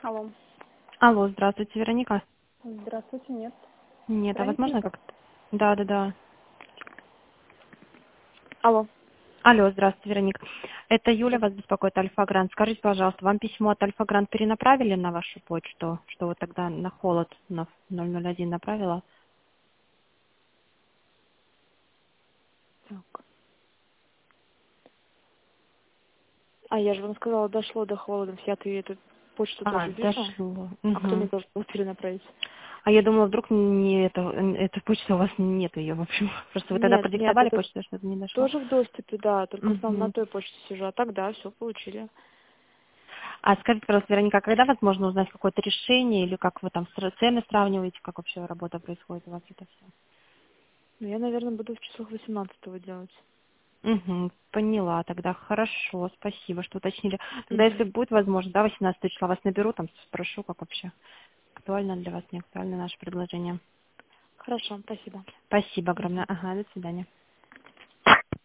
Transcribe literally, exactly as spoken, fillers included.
Алло. Алло, здравствуйте, Вероника. Здравствуйте, нет. Нет, а Вероника возможно это? как-то? Да, да, да. Алло. Алло, здравствуйте, Вероника. Это Юля вас беспокоит, Альфа-Грант. Скажите, пожалуйста, вам письмо от Альфа-Грант перенаправили на вашу почту, что вы тогда на холод на ноль ноль один направила? Так. А я же вам сказала, дошло до холодов. Я-то ей эту почту А, тоже вижу. дошло. А кто мне Угу. должен был перенаправить? А я думала, вдруг не это, эта почта у вас нет ее, в общем. Просто вы тогда Нет, нет, продиктовали это почту, что-то не дошло. тоже в доступе, да, только в основном на Угу. той почте сижу. А тогда все получили. А скажите, пожалуйста, Вероника, а когда возможно узнать какое-то решение или как вы там сра- цены сравниваете, как вообще работа происходит у вас это все? Ну, я, наверное, буду в числах восемнадцатого делать. Угу, поняла, тогда хорошо, спасибо, что уточнили. Тогда, если Угу. будет возможно, да, восемнадцатого числа вас наберу, там спрошу, как вообще актуально для вас, не актуально наше предложение. Хорошо, спасибо. Спасибо огромное. Угу. Ага, до свидания.